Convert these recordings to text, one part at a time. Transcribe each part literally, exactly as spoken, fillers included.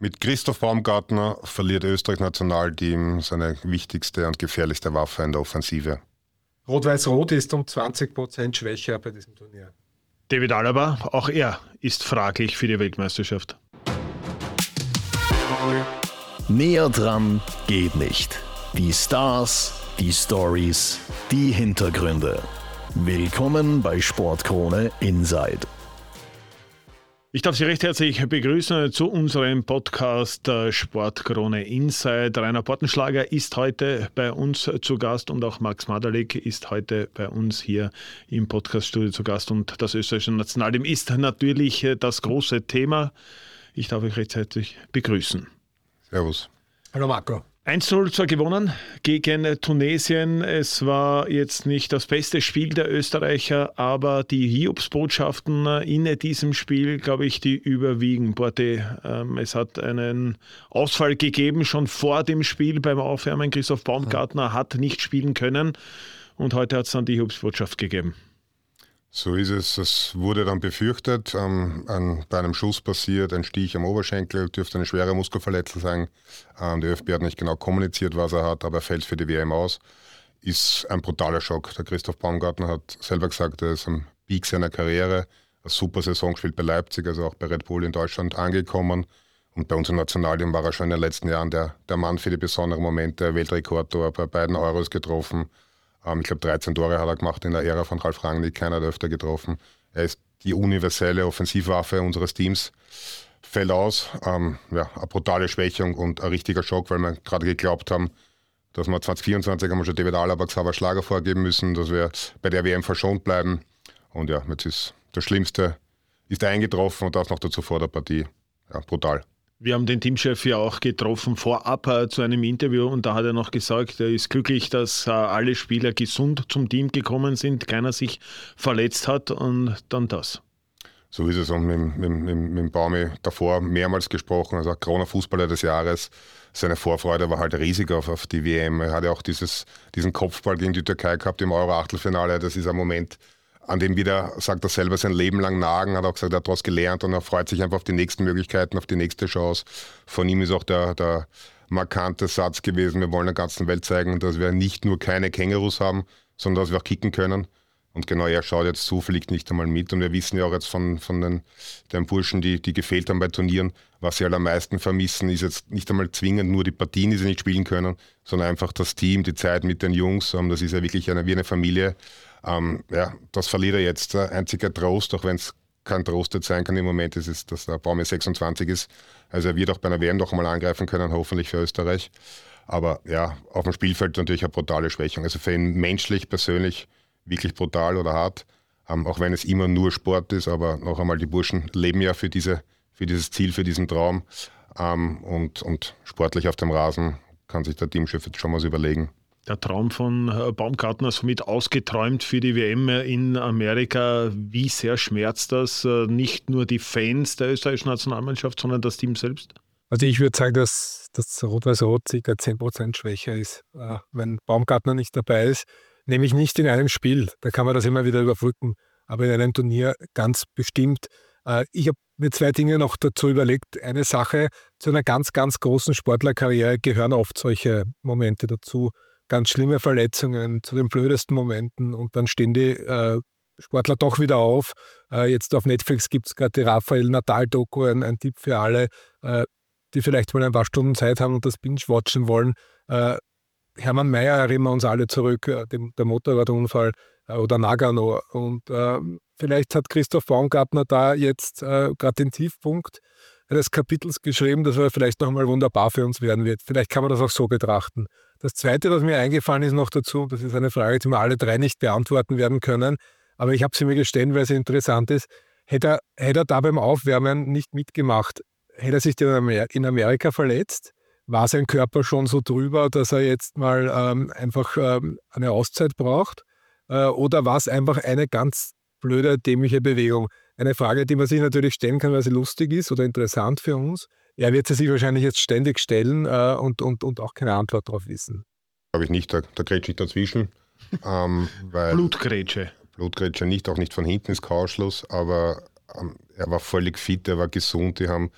Mit Christoph Baumgartner verliert Österreichs Nationalteam seine wichtigste und gefährlichste Waffe in der Offensive. Rot-Weiß-Rot ist um zwanzig Prozent schwächer bei diesem Turnier. David Alaba, auch er ist fraglich für die Weltmeisterschaft. Näher dran geht nicht. Die Stars, die Stories, die Hintergründe. Willkommen bei Sportkrone Inside. Ich darf Sie recht herzlich begrüßen zu unserem Podcast Sportkrone Inside. Rainer Portenschlager ist heute bei uns zu Gast und auch Max Maderlik ist heute bei uns hier im Podcaststudio zu Gast. Und das österreichische Nationalteam ist natürlich das große Thema. Ich darf euch recht herzlich begrüßen. Servus. Hallo Marco. eins zu null zwar gewonnen gegen Tunesien. Es war jetzt nicht das beste Spiel der Österreicher, aber die Hiobsbotschaften in diesem Spiel, glaube ich, die überwiegen. Borte, ähm, es hat einen Ausfall gegeben, schon vor dem Spiel beim Aufwärmen. Christoph Baumgartner hat nicht spielen können und heute hat es dann die Hiobsbotschaft gegeben. So ist es. Es wurde dann befürchtet, ähm, ein, bei einem Schuss passiert, ein Stich am Oberschenkel, dürfte eine schwere Muskelverletzung sein. Ähm, der ÖFB hat nicht genau kommuniziert, was er hat, aber er fällt für die W M aus. Ist ein brutaler Schock. Der Christoph Baumgartner hat selber gesagt, er ist am Peak seiner Karriere. Eine super Saison gespielt bei Leipzig, also auch bei Red Bull in Deutschland angekommen. Und bei unserem Nationalteam war er schon in den letzten Jahren der, der Mann für die besonderen Momente. Weltrekordtor bei beiden Euros getroffen. Ich glaube, dreizehn Tore hat er gemacht in der Ära von Ralf Rangnick, keiner hat öfter getroffen. Er ist die universelle Offensivwaffe unseres Teams. Fällt aus, ähm, ja, eine brutale Schwächung und ein richtiger Schock, weil wir gerade geglaubt haben, dass wir zwanzig vierundzwanzig haben wir schon David Alaba, Xaver Schlager vorgeben müssen, dass wir bei der W M verschont bleiben. Und ja, jetzt ist das Schlimmste ist eingetroffen und das noch dazu vor der Partie. Ja, brutal. Wir haben den Teamchef ja auch getroffen vorab äh, zu einem Interview und da hat er noch gesagt, er ist glücklich, dass äh, alle Spieler gesund zum Team gekommen sind, keiner sich verletzt hat und dann das. So ist es. Und mit, mit, mit, mit dem Baumi davor mehrmals gesprochen, also Corona-Fußballer des Jahres. Seine Vorfreude war halt riesig auf, auf die W M. Er hat ja auch dieses, diesen Kopfball gegen die Türkei gehabt im Euro-Achtelfinale. Das ist ein Moment, an dem wieder, sagt er selber, sein Leben lang nagen, hat auch gesagt, er hat daraus gelernt und er freut sich einfach auf die nächsten Möglichkeiten, auf die nächste Chance. Von ihm ist auch der, der markante Satz gewesen, wir wollen der ganzen Welt zeigen, dass wir nicht nur keine Kängurus haben, sondern dass wir auch kicken können. Und genau, er schaut jetzt zu, fliegt nicht einmal mit. Und wir wissen ja auch jetzt von, von den, den Burschen, die, die gefehlt haben bei Turnieren, was sie halt am meisten vermissen, ist jetzt nicht einmal zwingend nur die Partien, die sie nicht spielen können, sondern einfach das Team, die Zeit mit den Jungs. Das ist ja wirklich eine, wie eine Familie. Ähm, ja, das verliert er jetzt. Ein einziger Trost, auch wenn es kein Trost jetzt sein kann im Moment, ist es, dass der Baumi sechsundzwanzig ist. Also er wird auch bei einer W M noch einmal angreifen können, hoffentlich für Österreich. Aber ja, auf dem Spielfeld natürlich eine brutale Schwächung. Also für ihn menschlich, persönlich wirklich brutal oder hart. Ähm, auch wenn es immer nur Sport ist, aber noch einmal, die Burschen leben ja für, diese, für dieses Ziel, für diesen Traum. Ähm, und, und sportlich auf dem Rasen kann sich der Teamchef jetzt schon was überlegen. Der Traum von Baumgartner somit ausgeträumt für die W M in Amerika. Wie sehr schmerzt das nicht nur die Fans der österreichischen Nationalmannschaft, sondern das Team selbst? Also ich würde sagen, dass das Rot-Weiß-Rot ca. zehn Prozent schwächer ist, wenn Baumgartner nicht dabei ist. Nämlich nicht in einem Spiel, da kann man das immer wieder überbrücken, aber in einem Turnier ganz bestimmt. Ich habe mir zwei Dinge noch dazu überlegt. Eine Sache, zu einer ganz, ganz großen Sportlerkarriere gehören oft solche Momente dazu. Ganz schlimme Verletzungen zu den blödesten Momenten und dann stehen die äh, Sportler doch wieder auf. Äh, jetzt auf Netflix gibt es gerade die Rafael Nadal-Doku, ein, ein Tipp für alle, äh, die vielleicht mal ein paar Stunden Zeit haben und das Binge-Watchen wollen. Äh, Hermann Mayer erinnern wir uns alle zurück, äh, dem, der Motorradunfall äh, oder Nagano. Und äh, vielleicht hat Christoph Baumgartner da jetzt äh, gerade den Tiefpunkt eines Kapitels geschrieben, das vielleicht nochmal wunderbar für uns werden wird. Vielleicht kann man das auch so betrachten. Das Zweite, was mir eingefallen ist noch dazu, das ist eine Frage, die wir alle drei nicht beantworten werden können, aber ich habe sie mir gestellt, weil sie interessant ist. Hätte er, hätte er da beim Aufwärmen nicht mitgemacht, hätte er sich in Amerika verletzt? War sein Körper schon so drüber, dass er jetzt mal ähm, einfach ähm, eine Auszeit braucht? Äh, oder war es einfach eine ganz blöde, dämliche Bewegung? Eine Frage, die man sich natürlich stellen kann, weil sie lustig ist oder interessant für uns. Er wird sie sich wahrscheinlich jetzt ständig stellen äh, und, und, und auch keine Antwort darauf wissen. Glaube ich nicht, da, da grätsche ich dazwischen. ähm, weil Blutgrätsche. Blutgrätsche nicht, auch nicht von hinten ist kein Ausschluss, aber ähm, er war völlig fit, er war gesund, die haben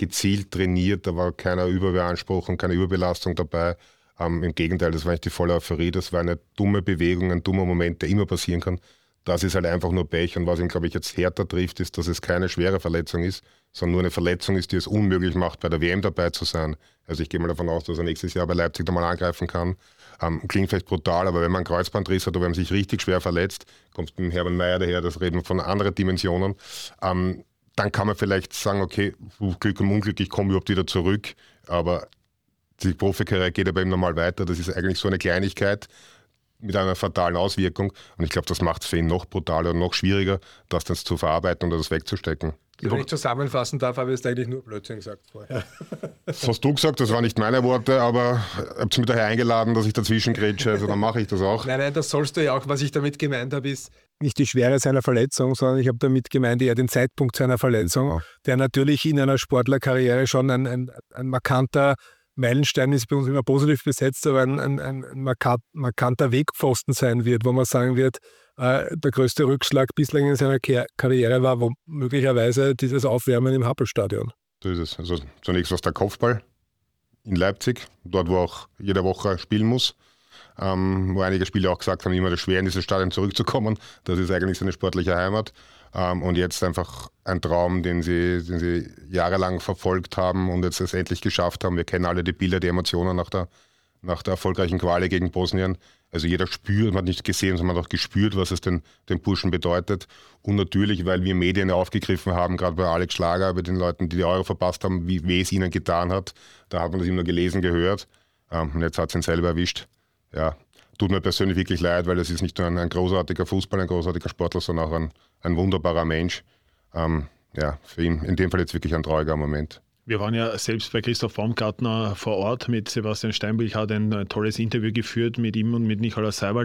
gezielt trainiert, da war keiner Überbeanspruchung, keine Überbelastung dabei. Ähm, Im Gegenteil, das war nicht die volle Euphorie, das war eine dumme Bewegung, ein dummer Moment, der immer passieren kann. Das ist halt einfach nur Pech und was ihn, glaube ich, jetzt härter trifft, ist, dass es keine schwere Verletzung ist, sondern nur eine Verletzung ist, die es unmöglich macht, bei der W M dabei zu sein. Also ich gehe mal davon aus, dass er nächstes Jahr bei Leipzig nochmal angreifen kann. Ähm, klingt vielleicht brutal, aber wenn man einen Kreuzbandriss hat oder wenn man sich richtig schwer verletzt, kommt mit Herbert Meyer daher, das reden wir von anderen Dimensionen, ähm, dann kann man vielleicht sagen, okay, Glück und Unglück, ich komme überhaupt wieder zurück, aber die Profikarriere geht aber eben normal weiter. Das ist eigentlich so eine Kleinigkeit mit einer fatalen Auswirkung. Und ich glaube, das macht es für ihn noch brutaler und noch schwieriger, das dann zu verarbeiten und das wegzustecken. Wenn ich zusammenfassen darf, habe ich jetzt eigentlich nur Blödsinn gesagt vorher. Das hast du gesagt, das waren nicht meine Worte, aber habt ihr mich daher eingeladen, dass ich dazwischen grätsche, also dann mache ich das auch. Nein, nein, das sollst du ja auch. Was ich damit gemeint habe, ist nicht die Schwere seiner Verletzung, sondern ich habe damit gemeint eher den Zeitpunkt seiner Verletzung, ja. Der natürlich in einer Sportlerkarriere schon ein, ein, ein markanter Meilenstein ist, bei uns immer positiv besetzt, aber ein, ein, ein markanter Wegpfosten sein wird, wo man sagen wird, äh, der größte Rückschlag bislang in seiner Ke- Karriere war wo möglicherweise dieses Aufwärmen im Happelstadion. So ist es. Also zunächst was der Kopfball in Leipzig, dort wo auch jede Woche spielen muss, ähm, wo einige Spieler auch gesagt haben, immer das schwer in dieses Stadion zurückzukommen. Das ist eigentlich seine sportliche Heimat. Ähm, und jetzt einfach ein Traum, den sie, den sie jahrelang verfolgt haben und jetzt es endlich geschafft haben. Wir kennen alle die Bilder, die Emotionen nach der, nach der erfolgreichen Quali gegen Bosnien. Also jeder spürt, man hat nicht gesehen, sondern man hat auch gespürt, was es den, den Burschen bedeutet. Und natürlich, weil wir Medien aufgegriffen haben, gerade bei Alex Schlager, bei den Leuten, die die Euro verpasst haben, wie weh es ihnen getan hat. Da hat man das immer nur gelesen, gehört. Ähm, und jetzt hat es ihn selber erwischt. Ja, tut mir persönlich wirklich leid, weil es ist nicht nur ein, ein großartiger Fußball, ein großartiger Sportler, sondern auch ein, ein wunderbarer Mensch. Ähm, ja, für ihn in dem Fall jetzt wirklich ein trauriger Moment. Wir waren ja selbst bei Christoph Baumgartner vor Ort mit Sebastian Steinbrüch, hat ein, ein tolles Interview geführt mit ihm und mit Nikolaus Seiwald.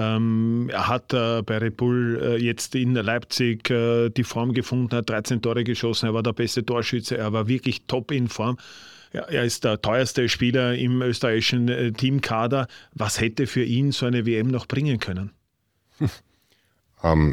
Ähm, er hat äh, bei Red Bull äh, jetzt in Leipzig äh, die Form gefunden, hat dreizehn Tore geschossen, er war der beste Torschütze, er war wirklich top in Form. Ja, er ist der teuerste Spieler im österreichischen äh, Teamkader. Was hätte für ihn so eine W M noch bringen können? um.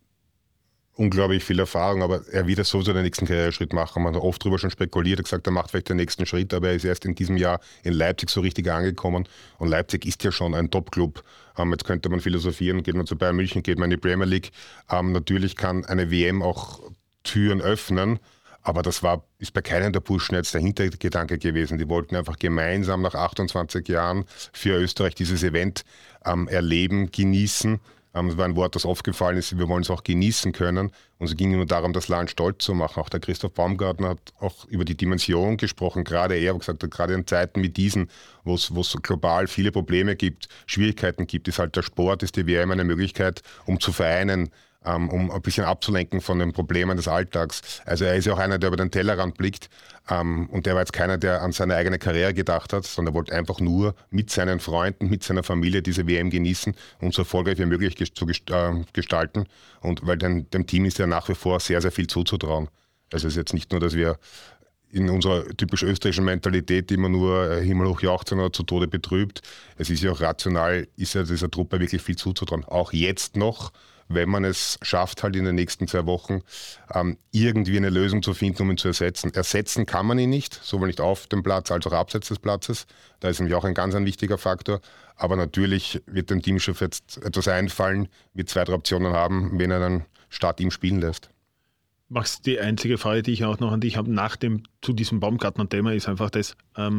Unglaublich viel Erfahrung, aber er wird sowieso den nächsten Karriereschritt machen. Man hat oft darüber schon spekuliert, gesagt, er macht vielleicht den nächsten Schritt, aber er ist erst in diesem Jahr in Leipzig so richtig angekommen. Und Leipzig ist ja schon ein Top-Club. Ähm, jetzt könnte man philosophieren, geht man zu Bayern München, geht man in die Premier League. Ähm, natürlich kann eine W M auch Türen öffnen, aber das war, ist bei keinem der Burschen jetzt der Hintergedanke gewesen. Die wollten einfach gemeinsam nach achtundzwanzig Jahren für Österreich dieses Event ähm, erleben, genießen. Das war ein Wort, das oft gefallen ist, wir wollen es auch genießen können. Und es ging nur darum, das Land stolz zu machen. Auch der Christoph Baumgartner hat auch über die Dimension gesprochen. Gerade er hat gesagt, gerade in Zeiten wie diesen, wo es global viele Probleme gibt, Schwierigkeiten gibt, ist halt der Sport, ist die W M eine Möglichkeit, um zu vereinen, um ein bisschen abzulenken von den Problemen des Alltags. Also er ist ja auch einer, der über den Tellerrand blickt. Und der war jetzt keiner, der an seine eigene Karriere gedacht hat, sondern wollte einfach nur mit seinen Freunden, mit seiner Familie diese W M genießen und so erfolgreich wie möglich zu gestalten. Und weil dem, dem Team ist ja nach wie vor sehr, sehr viel zuzutrauen. Also es ist jetzt nicht nur, dass wir in unserer typisch österreichischen Mentalität immer nur himmelhoch jauchzen oder zu Tode betrübt. Es ist ja auch rational, ist ja dieser Truppe wirklich viel zuzutrauen. Auch jetzt noch, wenn man es schafft, halt in den nächsten zwei Wochen ähm, irgendwie eine Lösung zu finden, um ihn zu ersetzen. Ersetzen kann man ihn nicht, sowohl nicht auf dem Platz als auch abseits des Platzes. Da ist nämlich auch ein ganz ein wichtiger Faktor. Aber natürlich wird dem Teamchef jetzt etwas einfallen, wird zwei, drei Optionen haben, wen er dann statt ihm spielen lässt. Max, die einzige Frage, die ich auch noch an dich habe, nach dem zu diesem Baumgartner-Thema, ist einfach das,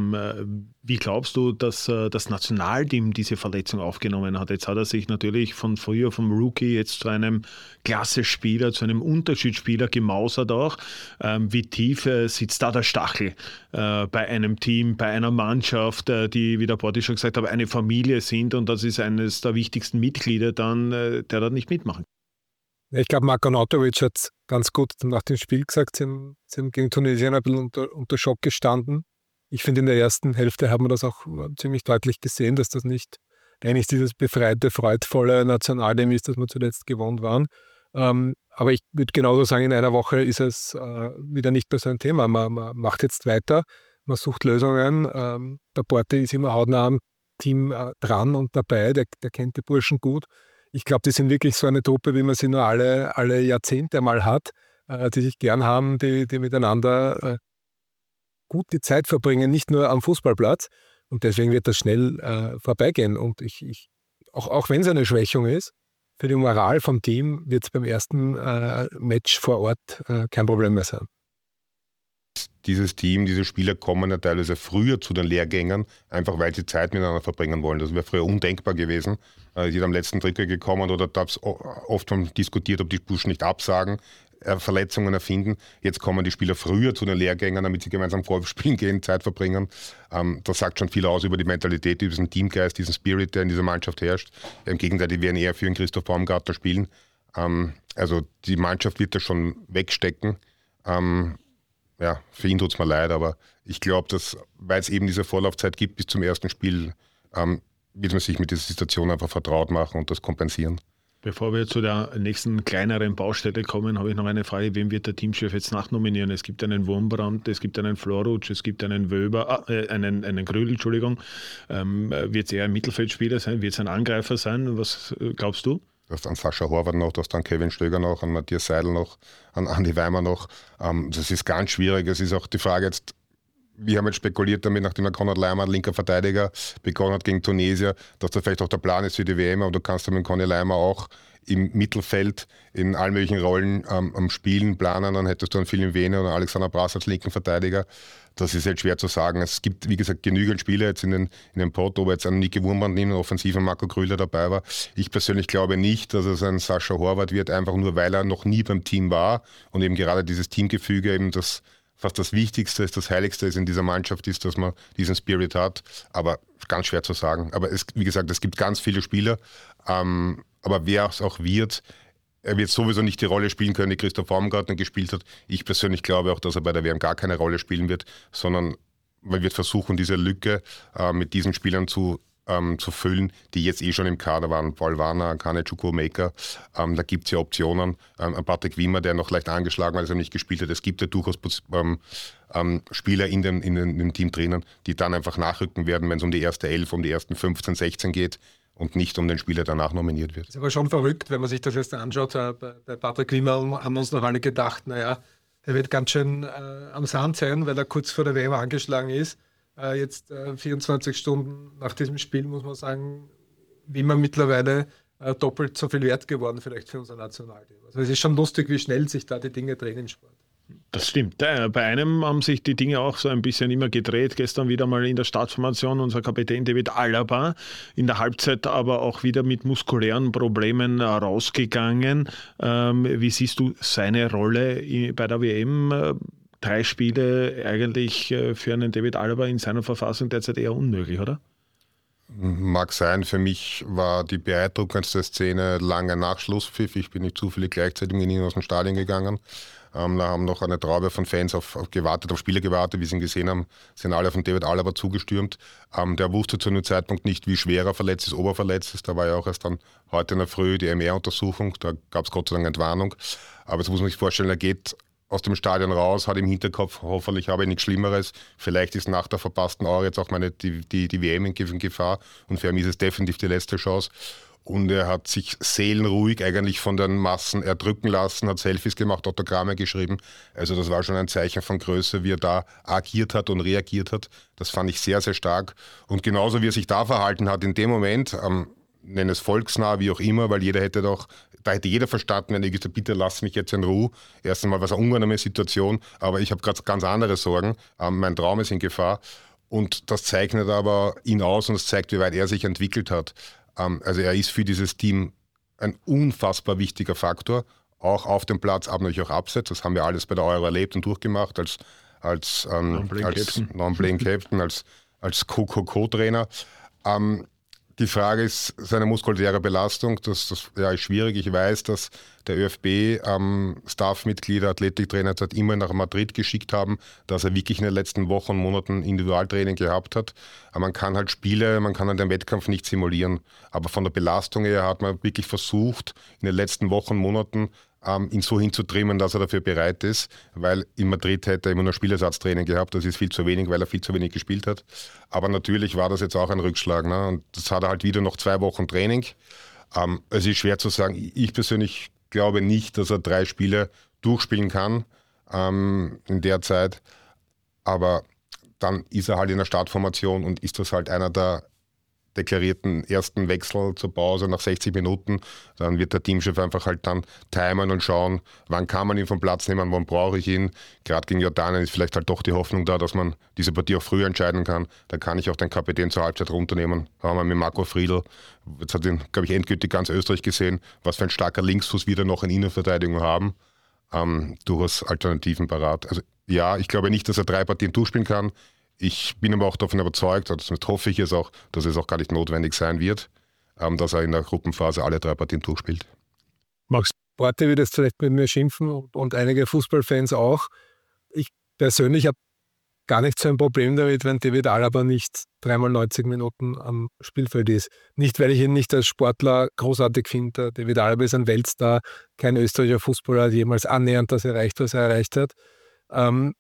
ähm, wie glaubst du, dass äh, das Nationalteam diese Verletzung aufgenommen hat? Jetzt hat er sich natürlich von früher vom Rookie jetzt zu einem Klasse-Spieler, zu einem Unterschiedsspieler gemausert auch. Ähm, wie tief äh, sitzt da der Stachel äh, bei einem Team, bei einer Mannschaft, äh, die, wie der Porti schon gesagt hat, eine Familie sind und das ist eines der wichtigsten Mitglieder dann, äh, der da nicht mitmachen kann? Ich glaube, Marko Nautovic hat ganz gut nach dem Spiel gesagt, sie haben, sie haben gegen Tunesien ein bisschen unter, unter Schock gestanden. Ich finde, in der ersten Hälfte haben wir das auch ziemlich deutlich gesehen, dass das nicht eigentlich dieses befreite, freudvolle Nationalteam ist, das wir zuletzt gewohnt waren. Ähm, aber ich würde genauso sagen, in einer Woche ist es äh, wieder nicht mehr so ein Thema. Man, man macht jetzt weiter, man sucht Lösungen. Ähm, der Porti ist immer hautnah am Team äh, dran und dabei, der, der kennt die Burschen gut. Ich glaube, die sind wirklich so eine Truppe, wie man sie nur alle, alle Jahrzehnte mal hat, äh, die sich gern haben, die, die miteinander äh, gut die Zeit verbringen, nicht nur am Fußballplatz. Und deswegen wird das schnell äh, vorbeigehen. Und ich, ich auch, auch wenn es eine Schwächung ist, für die Moral vom Team wird es beim ersten äh, Match vor Ort äh, kein Problem mehr sein. Dieses Team, diese Spieler kommen ja teilweise früher zu den Lehrgängern, einfach weil sie Zeit miteinander verbringen wollen. Das wäre früher undenkbar gewesen. Äh, die sind am letzten Drittel gekommen oder da es oft schon diskutiert, ob die Burschen nicht absagen, äh, Verletzungen erfinden. Jetzt kommen die Spieler früher zu den Lehrgängern, damit sie gemeinsam Golf spielen gehen, Zeit verbringen. Ähm, das sagt schon viel aus über die Mentalität, über diesen Teamgeist, diesen Spirit, der in dieser Mannschaft herrscht. Im Gegenteil, die werden eher für den Christoph Baumgartner spielen. Ähm, also die Mannschaft wird das schon wegstecken. Ähm, Ja, für ihn tut es mir leid, aber ich glaube, dass, weil es eben diese Vorlaufzeit gibt bis zum ersten Spiel, ähm, wird man sich mit dieser Situation einfach vertraut machen und das kompensieren. Bevor wir zu der nächsten kleineren Baustelle kommen, habe ich noch eine Frage. Wem wird der Teamchef jetzt nachnominieren? Es gibt einen Wurmbrand, es gibt einen Florutsch, es gibt einen Wöber, äh, einen, einen Grödel, Entschuldigung. Ähm, wird es eher ein Mittelfeldspieler sein? Wird es ein Angreifer sein? Was äh, glaubst du? Du hast dann Sascha Horvath noch, du hast dann Kevin Stöger noch, an Matthias Seidel noch, an Andi Weimer noch. Ähm, das ist ganz schwierig. Es ist auch die Frage jetzt, wir haben jetzt spekuliert damit, nachdem der Konrad Leimer, linker Verteidiger, begonnen hat gegen Tunesier, dass das vielleicht auch der Plan ist für die W M, aber du kannst ja mit Conny Leimer auch im Mittelfeld in allen möglichen Rollen ähm, am Spielen planen, dann hättest du einen Philipp Wehner oder Alexander Brass als linken Verteidiger. Das ist jetzt schwer zu sagen. Es gibt, wie gesagt, genügend Spieler jetzt in den, in den Pot, ob jetzt ein Niki Wurmbrand neben den offensiven Marco Grüller dabei war. Ich persönlich glaube nicht, dass es ein Sascha Horvath wird, einfach nur, weil er noch nie beim Team war und eben gerade dieses Teamgefüge eben das fast das Wichtigste ist, das Heiligste ist in dieser Mannschaft ist, dass man diesen Spirit hat. Aber ganz schwer zu sagen. Aber es, wie gesagt, es gibt ganz viele Spieler. Ähm, aber wer es auch wird, er wird sowieso nicht die Rolle spielen können, die Christoph Baumgartner gespielt hat. Ich persönlich glaube auch, dass er bei der W M gar keine Rolle spielen wird, sondern man wird versuchen, diese Lücke äh, mit diesen Spielern zu, ähm, zu füllen, die jetzt eh schon im Kader waren. Paul Warner, Kane Chukwuemeka, ähm, da gibt es ja Optionen. Ähm, Patrick Wimmer, der noch leicht angeschlagen war, als er nicht gespielt hat. Es gibt ja durchaus ähm, ähm, Spieler in, den, in, den, in dem Team drinnen, die dann einfach nachrücken werden, wenn es um die erste Elf, um die ersten fünfzehn, sechzehn geht. Und nicht um den Spieler danach nominiert wird. Das ist aber schon verrückt, wenn man sich das jetzt anschaut. Bei, bei Patrick Wimmer haben wir uns noch alle gedacht, naja, er wird ganz schön äh, am Sand sein, weil er kurz vor der W M angeschlagen ist. Äh, jetzt äh, vierundzwanzig Stunden nach diesem Spiel muss man sagen, Wimmer mittlerweile äh, doppelt so viel wert geworden vielleicht für unser Nationalteam. Also es ist schon lustig, wie schnell sich da die Dinge drehen im Sport. Das stimmt. Bei einem haben sich die Dinge auch so ein bisschen immer gedreht. Gestern wieder mal in der Startformation unser Kapitän David Alaba, in der Halbzeit aber auch wieder mit muskulären Problemen rausgegangen. Ähm, wie siehst du seine Rolle bei der W M? Drei Spiele eigentlich für einen David Alaba in seiner Verfassung derzeit eher unmöglich, oder? Mag sein. Für mich war die beeindruckendste Szene lange nach Schlusspfiff. Ich bin nicht zufällig gleichzeitig mit ihnen aus dem Stadion gegangen. Ähm, da haben noch eine Traube von Fans auf, auf gewartet, auf Spieler gewartet, wie sie ihn gesehen haben, sind alle von David Alaba zugestürmt. Ähm, der wusste zu einem Zeitpunkt nicht, wie schwer er verletzt ist, ob er verletzt ist. Da war ja auch erst dann heute in der Früh die M R-Untersuchung, da gab es Gott sei Dank Entwarnung. Aber jetzt muss man sich vorstellen, er geht aus dem Stadion raus, hat im Hinterkopf, hoffentlich habe ich nichts Schlimmeres. Vielleicht ist nach der verpassten Euro jetzt auch meine, die, die, die W M in Gefahr und für ihn ist es definitiv die letzte Chance. Und er hat sich seelenruhig eigentlich von den Massen erdrücken lassen, hat Selfies gemacht, Autogramme geschrieben. Also das war schon ein Zeichen von Größe, wie er da agiert hat und reagiert hat. Das fand ich sehr, sehr stark. Und genauso wie er sich da verhalten hat in dem Moment, ähm, nenne es volksnah, wie auch immer, weil jeder hätte doch, da hätte jeder verstanden, wenn er gesagt, bitte lass mich jetzt in Ruhe. Erst einmal war es eine unangenehme Situation, aber ich habe gerade ganz andere Sorgen. Ähm, mein Traum ist in Gefahr. Und das zeichnet aber ihn aus und das zeigt, wie weit er sich entwickelt hat. Also er ist für dieses Team ein unfassbar wichtiger Faktor, auch auf dem Platz, aber natürlich auch abseits. Das haben wir alles bei der Euro erlebt und durchgemacht als, als, ähm, Non-Playing als Captain, Non-Playing Captain, als, als Co-Co-Co-Trainer. Ähm, die Frage ist seine muskuläre Belastung. Das, das ja, ist schwierig. Ich weiß, dass der ÖFB ähm, Staffmitglieder, Athletiktrainer hat immer nach Madrid geschickt haben, dass er wirklich in den letzten Wochen und Monaten Individualtraining gehabt hat. Aber man kann halt Spiele, man kann halt den Wettkampf nicht simulieren. Aber von der Belastung her hat man wirklich versucht, in den letzten Wochen und Monaten ähm, ihn so hinzutrimmen, dass er dafür bereit ist, weil in Madrid hätte er immer nur Spielersatztraining gehabt. Das ist viel zu wenig, weil er viel zu wenig gespielt hat. Aber natürlich war das jetzt auch ein Rückschlag. Ne? Und das hat er halt wieder noch zwei Wochen Training. Ähm, es ist schwer zu sagen. Ich persönlich glaube nicht, dass er drei Spiele durchspielen kann ähm, in der Zeit. Aber dann ist er halt in der Startformation und ist das halt einer der deklarierten ersten Wechsel zur Pause nach sechzig Minuten, dann wird der Teamchef einfach halt dann timen und schauen, wann kann man ihn vom Platz nehmen, wann brauche ich ihn. Gerade gegen Jordanien ist vielleicht halt doch die Hoffnung da, dass man diese Partie auch früher entscheiden kann. Da kann ich auch den Kapitän zur Halbzeit runternehmen. Da haben wir mit Marco Friedl, jetzt hat ihn, glaube ich, endgültig ganz Österreich gesehen, was für ein starker Linksfuß wir da noch in Innenverteidigung haben. Ähm, durchaus Alternativen parat. Also ja, ich glaube nicht, dass er drei Partien durchspielen kann. Ich bin aber auch davon überzeugt, und das hoffe ich jetzt auch, dass es auch gar nicht notwendig sein wird, ähm, dass er in der Gruppenphase alle drei Partien durchspielt. Max Porte wird jetzt vielleicht mit mir schimpfen und, und einige Fußballfans auch. Ich persönlich habe gar nicht so ein Problem damit, wenn David Alaba nicht dreimal neunzig Minuten am Spielfeld ist. Nicht, weil ich ihn nicht als Sportler großartig finde. David Alaba ist ein Weltstar. Kein österreichischer Fußballer hat jemals annähernd das erreicht, was er erreicht hat. Ähm,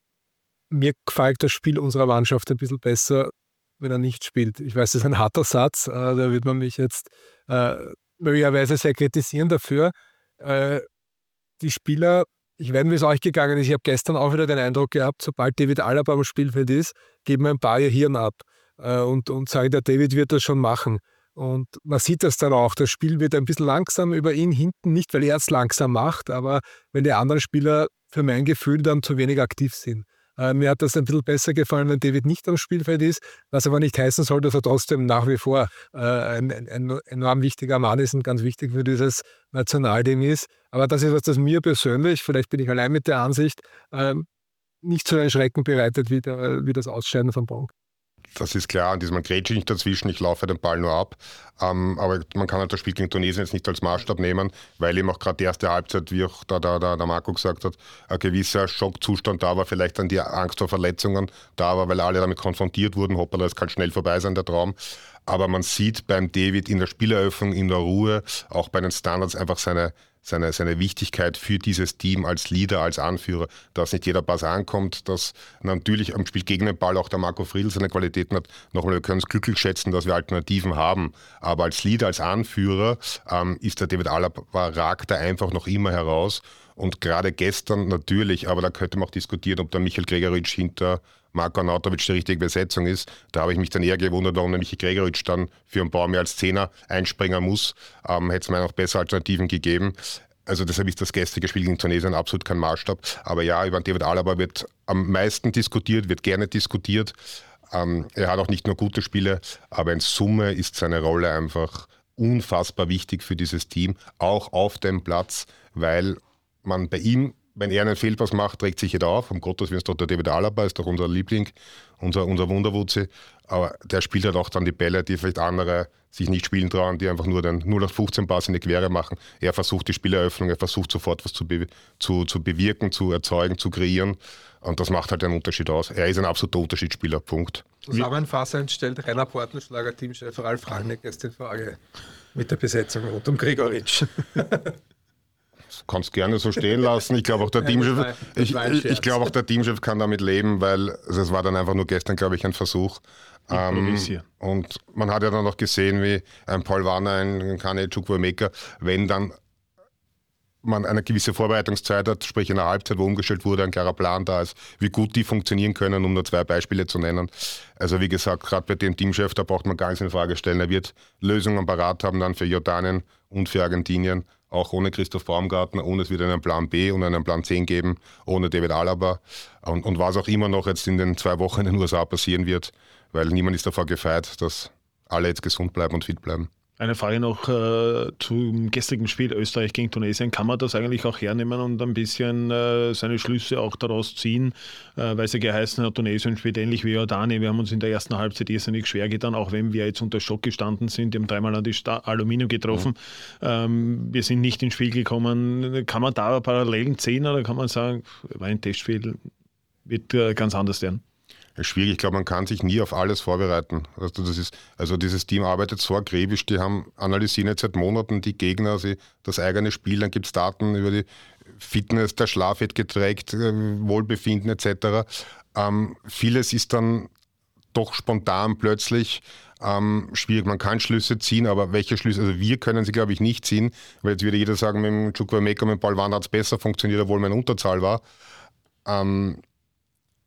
Mir gefällt das Spiel unserer Mannschaft ein bisschen besser, wenn er nicht spielt. Ich weiß, das ist ein harter Satz, äh, da wird man mich jetzt äh, möglicherweise sehr kritisieren dafür. Äh, die Spieler, ich weiß nicht, wie es euch gegangen ist, ich habe gestern auch wieder den Eindruck gehabt, sobald David Alaba am Spielfeld ist, geben ein paar ihr Hirn ab äh, und, und sagen, der David wird das schon machen. Und man sieht das dann auch, das Spiel wird ein bisschen langsam über ihn hinten, nicht weil er es langsam macht, aber wenn die anderen Spieler für mein Gefühl dann zu wenig aktiv sind. Äh, mir hat das ein bisschen besser gefallen, wenn David nicht am Spielfeld ist, was aber nicht heißen soll, dass er trotzdem nach wie vor äh, ein, ein, ein enorm wichtiger Mann ist und ganz wichtig für dieses Nationalteam ist. Aber das ist was, das mir persönlich, vielleicht bin ich allein mit der Ansicht, äh, nicht so ein Schrecken bereitet wie, der, wie das Ausscheiden von Bonk. Das ist klar, und diesmal grätsche ich nicht dazwischen, ich laufe den Ball nur ab. Ähm, aber man kann halt das Spiel gegen Tunesien jetzt nicht als Maßstab nehmen, weil eben auch gerade die erste Halbzeit, wie auch da, da, da der Marco gesagt hat, ein gewisser Schockzustand da war, vielleicht dann die Angst vor Verletzungen da war, weil alle damit konfrontiert wurden, hoppala, das kann schnell vorbei sein, der Traum. Aber man sieht beim David in der Spieleröffnung, in der Ruhe, auch bei den Standards einfach seine Seine, seine Wichtigkeit für dieses Team als Leader, als Anführer, dass nicht jeder Pass ankommt, dass natürlich am Spiel gegen den Ball auch der Marco Friedl seine Qualitäten hat. Nochmal, wir können es glücklich schätzen, dass wir Alternativen haben, aber als Leader, als Anführer ähm, ist der David Alaba, ragt er einfach noch immer heraus. Und gerade gestern natürlich, aber da könnte man auch diskutieren, ob der Michael Gregoritsch hinter Marko Arnautovic die richtige Besetzung ist. Da habe ich mich dann eher gewundert, warum der Michael Gregoritsch dann für einen Baum mehr als Zehner einspringen muss. Ähm, hätte es mir noch bessere Alternativen gegeben. Also deshalb ist das gestrige Spiel gegen Tunesien absolut kein Maßstab. Aber ja, über David Alaba wird am meisten diskutiert, wird gerne diskutiert. Ähm, er hat auch nicht nur gute Spiele, aber in Summe ist seine Rolle einfach unfassbar wichtig für dieses Team, auch auf dem Platz, weil man bei ihm, wenn er einen Fehlpass macht, trägt sich jeder auf. Um Gottes Willen ist doch der David Alaba, ist doch unser Liebling, unser, unser Wunderwutzi. Aber der spielt halt auch dann die Bälle, die vielleicht andere sich nicht spielen trauen, die einfach nur den null acht fünfzehn Pass in die Quere machen. Er versucht die Spieleröffnung, er versucht sofort was zu, be- zu, zu bewirken, zu erzeugen, zu kreieren. Und das macht halt einen Unterschied aus. Er ist ein absoluter Unterschiedsspieler, Punkt. Zusammenfassend stellt Rainer Portenschlager Teamchef Ralf Rangnick jetzt in Frage mit der Besetzung rund um Gregoritsch. Kannst gerne so stehen lassen. Ich glaube auch der Ja, Teamchef, das war- das ich, war ein ich, Scherz. ich glaube auch der Teamchef kann damit leben, weil also es war dann einfach nur gestern, glaube ich, ein Versuch. Ähm, und man hat ja dann noch gesehen, wie ein Paul Warner, ein Kane Chukwuemeka, wenn dann man eine gewisse Vorbereitungszeit hat, sprich in der Halbzeit, wo umgestellt wurde, ein klarer Plan da ist, wie gut die funktionieren können, um nur zwei Beispiele zu nennen. Also wie gesagt, gerade bei dem Teamchef, da braucht man gar nichts in Frage stellen. Er wird Lösungen parat haben dann für Jordanien und für Argentinien, auch ohne Christoph Baumgartner, ohne es wird einen Plan B und einen Plan zehn geben, ohne David Alaba und, und was auch immer noch jetzt in den zwei Wochen in den U S A passieren wird, weil niemand ist davor gefeit, dass alle jetzt gesund bleiben und fit bleiben. Eine Frage noch äh, zum gestrigen Spiel Österreich gegen Tunesien. Kann man das eigentlich auch hernehmen und ein bisschen äh, seine Schlüsse auch daraus ziehen, äh, weil es ja geheißen hat, Tunesien spielt ähnlich wie Jordanien. Wir haben uns in der ersten Halbzeit irrsinnig schwer getan, auch wenn wir jetzt unter Schock gestanden sind. Die haben dreimal an die Sta- Aluminium getroffen. Mhm. Ähm, wir sind nicht ins Spiel gekommen. Kann man da Parallelen ziehen oder kann man sagen, war ein Testspiel, wird äh, ganz anders werden? Schwierig, ich glaube, man kann sich nie auf alles vorbereiten. Also, das ist, also dieses Team arbeitet so akribisch, die haben analysieren jetzt seit Monaten die Gegner, sie, das eigene Spiel, dann gibt es Daten über die Fitness, der Schlaf wird getrackt, Wohlbefinden et cetera. Ähm, vieles ist dann doch spontan plötzlich ähm, schwierig. Man kann Schlüsse ziehen, aber welche Schlüsse, also wir können sie, glaube ich, nicht ziehen, weil jetzt würde jeder sagen, mit dem Chukwuemeka, mit dem Paul Warner hat es besser funktioniert, obwohl man in Unterzahl war. Ähm,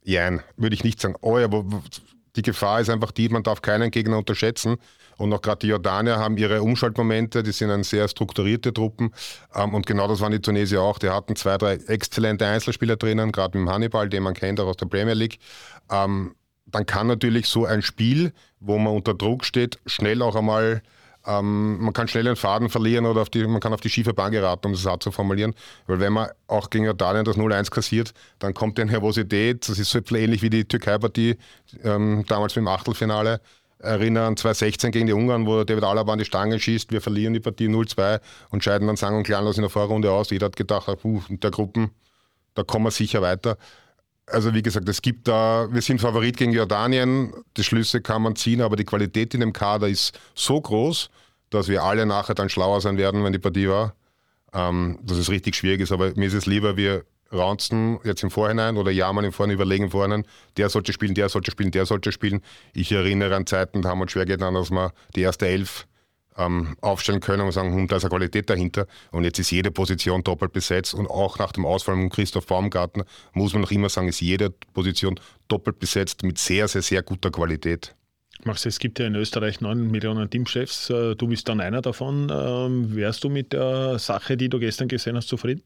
Jein, würde ich nicht sagen. Oh, aber die Gefahr ist einfach die, man darf keinen Gegner unterschätzen. Und auch gerade die Jordanier haben ihre Umschaltmomente, die sind eine sehr strukturierte Truppen. Ähm, und genau das waren die Tunesier auch. Die hatten zwei, drei exzellente Einzelspieler drinnen, gerade mit dem Hannibal, den man kennt auch aus der Premier League. Ähm, dann kann natürlich so ein Spiel, wo man unter Druck steht, schnell auch einmal, ähm, man kann schnell den Faden verlieren oder auf die, man kann auf die schiefe Bahn geraten, um es hart zu formulieren. Weil wenn man auch gegen Jordanien das null eins kassiert, dann kommt die Nervosität. Das ist so ähnlich wie die Türkei-Partie ähm, damals mit dem Achtelfinale. Erinnern zwanzig sechzehn gegen die Ungarn, wo David Alaba an die Stange schießt, wir verlieren die Partie null zwei und scheiden dann sang- und klanglos in der Vorrunde aus. Jeder hat gedacht, puh, in der Gruppen, da kommen wir sicher weiter. Also wie gesagt, es gibt da, wir sind Favorit gegen Jordanien, die Schlüsse kann man ziehen, aber die Qualität in dem Kader ist so groß, dass wir alle nachher dann schlauer sein werden, wenn die Partie war, ähm, dass es richtig schwierig ist. Aber mir ist es lieber, wir raunzen jetzt im Vorhinein oder jammern im Vorhinein, überlegen im Vorhinein, der sollte spielen, der sollte spielen, der sollte spielen. Ich erinnere an Zeiten, da haben wir uns schwer getan, dass wir die erste Elf ähm, aufstellen können und sagen, hm, da ist eine Qualität dahinter. Und jetzt ist jede Position doppelt besetzt und auch nach dem Ausfall von Christoph Baumgartner muss man noch immer sagen, ist jede Position doppelt besetzt mit sehr, sehr, sehr guter Qualität. Max, es gibt ja in Österreich neun Millionen Teamchefs. Du bist dann einer davon. Wärst du mit der Sache, die du gestern gesehen hast, zufrieden?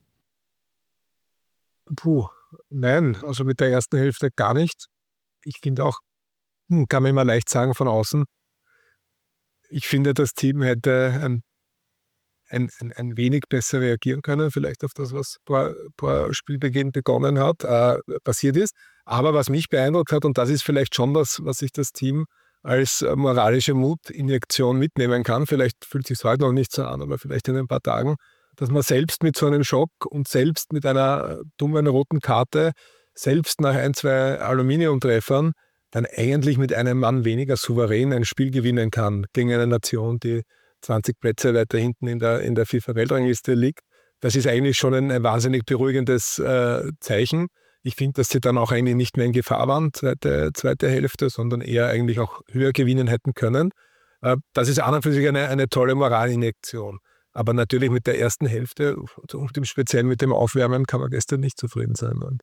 Puh, nein, also mit der ersten Hälfte gar nicht. Ich finde auch, hm, kann man immer leicht sagen von außen, ich finde, das Team hätte ein, ein, ein, ein wenig besser reagieren können, vielleicht auf das, was vor, vor Spielbeginn begonnen hat, äh, passiert ist. Aber was mich beeindruckt hat, und das ist vielleicht schon das, was sich das Team als moralische Mutinjektion mitnehmen kann, vielleicht fühlt es sich heute noch nicht so an, aber vielleicht in ein paar Tagen, dass man selbst mit so einem Schock und selbst mit einer dummen roten Karte, selbst nach ein, zwei Aluminiumtreffern, dann eigentlich mit einem Mann weniger souverän ein Spiel gewinnen kann gegen eine Nation, die zwanzig Plätze weiter hinten in der, in der FIFA-Weltrangliste liegt. Das ist eigentlich schon ein, ein wahnsinnig beruhigendes äh, Zeichen. Ich finde, dass sie dann auch eigentlich nicht mehr in Gefahr waren, zweite, zweite Hälfte, sondern eher eigentlich auch höher gewinnen hätten können. Äh, das ist an und für sich eine, eine tolle Moralinjektion. Aber natürlich mit der ersten Hälfte und im Speziellen mit dem Aufwärmen kann man gestern nicht zufrieden sein. Man.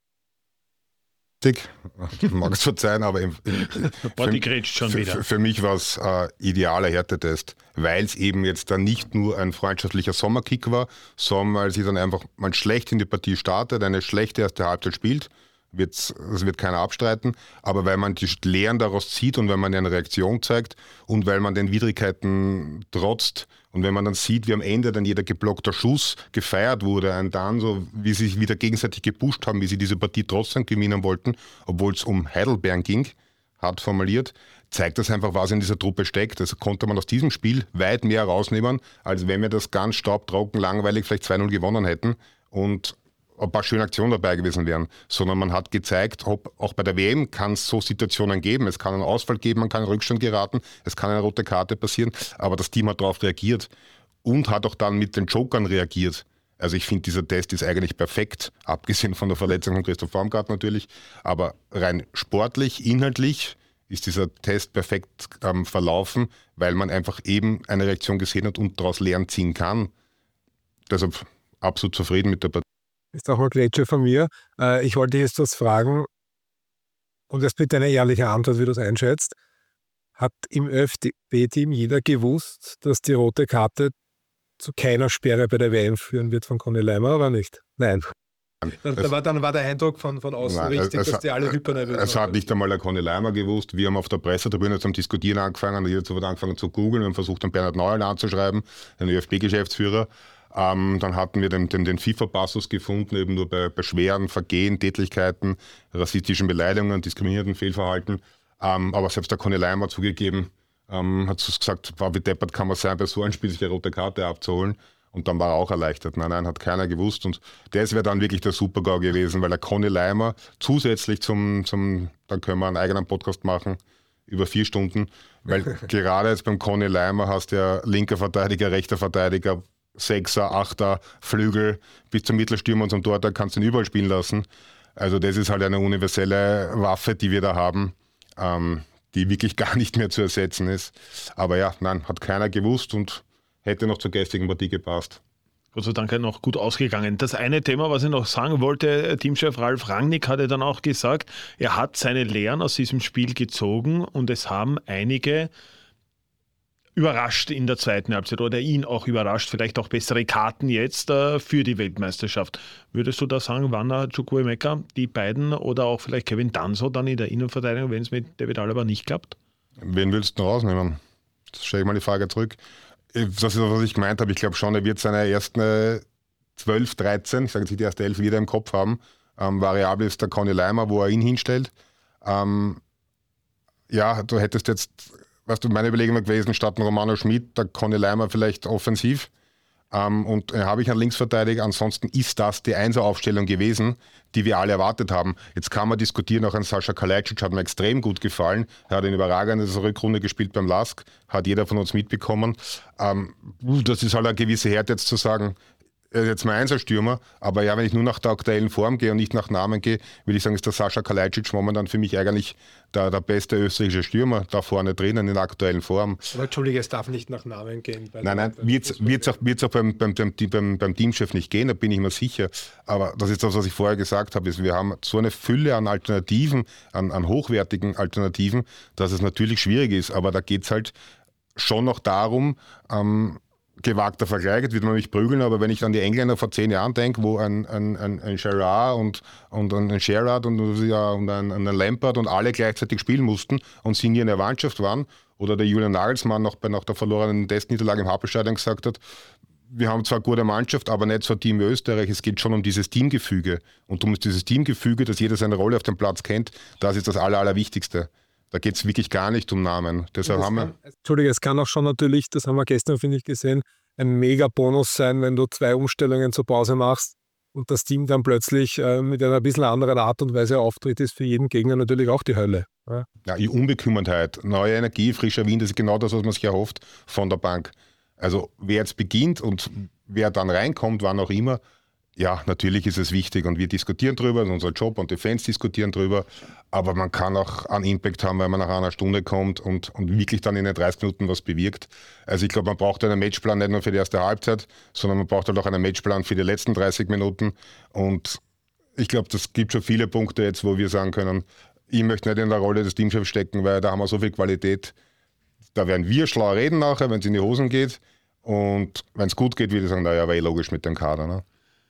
Mag es verzeihen, aber im, im, Boah, die grätscht schon für, wieder. Für, für mich war es äh, idealer Härtetest, weil es eben jetzt dann nicht nur ein freundschaftlicher Sommerkick war, sondern weil sie dann einfach man schlecht in die Partie startet, eine schlechte erste Halbzeit spielt, wird's, das wird keiner abstreiten, aber weil man die Lehren daraus zieht und wenn man eine Reaktion zeigt und weil man den Widrigkeiten trotzt und wenn man dann sieht, wie am Ende dann jeder geblockter Schuss gefeiert wurde und dann so, wie sie sich wieder gegenseitig gepusht haben, wie sie diese Partie trotzdem gewinnen wollten, obwohl es um Heidelberg ging, hart formuliert, zeigt das einfach, was in dieser Truppe steckt. Das konnte man aus diesem Spiel weit mehr rausnehmen, als wenn wir das ganz staubtrocken, langweilig vielleicht zwei null gewonnen hätten und ein paar schöne Aktionen dabei gewesen wären, sondern man hat gezeigt, ob auch bei der W M kann es so Situationen geben, es kann einen Ausfall geben, man kann in Rückstand geraten, es kann eine rote Karte passieren, aber das Team hat darauf reagiert und hat auch dann mit den Jokern reagiert. Also ich finde, dieser Test ist eigentlich perfekt, abgesehen von der Verletzung von Christoph Baumgartner natürlich, aber rein sportlich, inhaltlich ist dieser Test perfekt ähm, verlaufen, weil man einfach eben eine Reaktion gesehen hat und daraus Lehren ziehen kann. Deshalb absolut zufrieden mit der Partie. Ist auch eine Grätsche von mir. Ich wollte jetzt das fragen, und das bitte eine ehrliche Antwort, wie du es einschätzt. Hat im ÖFB-Team jeder gewusst, dass die rote Karte zu keiner Sperre bei der W M führen wird von Conny Leimer, oder nicht? Nein. Dann, da war, dann war der Eindruck von, von außen Nein, richtig, es, dass die alle hypernervös waren. Es hat nicht einmal der Conny Leimer gewusst. Wir haben auf der Pressetribüne zum Diskutieren angefangen, jeder hat angefangen zu googeln und versucht, dann Bernhard Neuer anzuschreiben, den ÖFB-Geschäftsführer. Ähm, dann hatten wir den, den, den FIFA-Passus gefunden, eben nur bei, bei schweren Vergehen, Tätlichkeiten, rassistischen Beleidigungen, diskriminierenden Fehlverhalten. Ähm, aber selbst der Conny Leimer zugegeben, ähm, hat gesagt, war wie deppert kann man sein, bei so einem Spiel sich eine rote Karte abzuholen. Und dann war er auch erleichtert. Nein, nein, hat keiner gewusst. Und das wäre dann wirklich der Super-GAU gewesen, weil der Conny Leimer zusätzlich zum, zum, dann können wir einen eigenen Podcast machen, über vier Stunden, weil gerade jetzt beim Conny Leimer hast du ja linker Verteidiger, rechter Verteidiger, Sechser, Achter, Flügel, bis zum Mittelstürmer und zum Torhüter kannst du ihn überall spielen lassen. Also das ist halt eine universelle Waffe, die wir da haben, ähm, die wirklich gar nicht mehr zu ersetzen ist. Aber ja, nein, hat keiner gewusst und hätte noch zur gestrigen Partie gepasst. Gott sei Dank noch gut ausgegangen. Das eine Thema, was ich noch sagen wollte, Teamchef Ralf Rangnick hatte dann auch gesagt, er hat seine Lehren aus diesem Spiel gezogen und es haben einige überrascht in der zweiten Halbzeit oder ihn auch überrascht, vielleicht auch bessere Karten jetzt äh, für die Weltmeisterschaft. Würdest du da sagen, Wanner, Chukwuemeka, die beiden oder auch vielleicht Kevin Danso dann in der Innenverteidigung, wenn es mit David Alaba nicht klappt? Wen willst du noch rausnehmen? Das stelle ich mal die Frage zurück. Das ist, was ich gemeint habe. Ich glaube schon, er wird seine ersten zwölf, dreizehn, ich sage jetzt nicht die erste elf, wieder im Kopf haben. Ähm, variabel ist der Conny Leimer, wo er ihn hinstellt. Ähm, ja, du hättest jetzt, weißt du, meine Überlegung war gewesen, statt Romano Schmid, der Conny Leimer vielleicht offensiv. Ähm, und äh, habe ich einen Linksverteidiger. Ansonsten ist das die Einser-Aufstellung gewesen, die wir alle erwartet haben. Jetzt kann man diskutieren, auch an Sascha Kalajdzic hat mir extrem gut gefallen. Er hat eine überragende Rückrunde gespielt beim LASK, hat jeder von uns mitbekommen. Ähm, das ist halt eine gewisse Härte jetzt zu sagen, er ist jetzt mein Einserstürmer, aber ja, wenn ich nur nach der aktuellen Form gehe und nicht nach Namen gehe, würde ich sagen, ist der Sascha Kalajdzic momentan für mich eigentlich der, der beste österreichische Stürmer da vorne drinnen in der aktuellen Form. Aber Entschuldige, es darf nicht nach Namen gehen. Nein, nein, wird es auch, wird's auch beim, beim, beim, beim Teamchef nicht gehen, da bin ich mir sicher. Aber das ist das, was ich vorher gesagt habe, ist, wir haben so eine Fülle an Alternativen, an, an hochwertigen Alternativen, dass es natürlich schwierig ist, aber da geht es halt schon noch darum, ähm, gewagter Vergleich, jetzt wird man mich prügeln, aber wenn ich an die Engländer vor zehn Jahren denke, wo ein, ein, ein, ein Gerrard und, und ein Gerrard und, ja, und ein, ein Lampard und alle gleichzeitig spielen mussten und sie nie in der Mannschaft waren, oder der Julian Nagelsmann noch bei nach der verlorenen Testniederlage im Happelstadion gesagt hat, wir haben zwar eine gute Mannschaft, aber nicht so ein Team wie Österreich, es geht schon um dieses Teamgefüge und um dieses Teamgefüge, dass jeder seine Rolle auf dem Platz kennt, das ist das Aller, Allerwichtigste. Da geht es wirklich gar nicht um Namen. Deshalb haben wir Entschuldige, es kann auch schon natürlich, das haben wir gestern, finde ich, gesehen, ein Mega-Bonus sein, wenn du zwei Umstellungen zur Pause machst und das Team dann plötzlich äh, mit einer ein bisschen anderen Art und Weise auftritt, ist für jeden Gegner natürlich auch die Hölle. Ja, ja, die Unbekümmertheit, neue Energie, frischer Wind, das ist genau das, was man sich erhofft von der Bank. Also wer jetzt beginnt und wer dann reinkommt, wann auch immer, ja, natürlich ist es wichtig und wir diskutieren drüber, unser Job und die Fans diskutieren drüber, aber man kann auch einen Impact haben, wenn man nach einer Stunde kommt und, und wirklich dann in den dreißig Minuten was bewirkt. Also ich glaube, man braucht einen Matchplan nicht nur für die erste Halbzeit, sondern man braucht halt auch einen Matchplan für die letzten dreißig Minuten und ich glaube, das gibt schon viele Punkte jetzt, wo wir sagen können, ich möchte nicht in der Rolle des Teamchefs stecken, weil da haben wir so viel Qualität, da werden wir schlau reden nachher, wenn es in die Hosen geht und wenn es gut geht, würde ich sagen, naja, war eh logisch mit dem Kader, ne?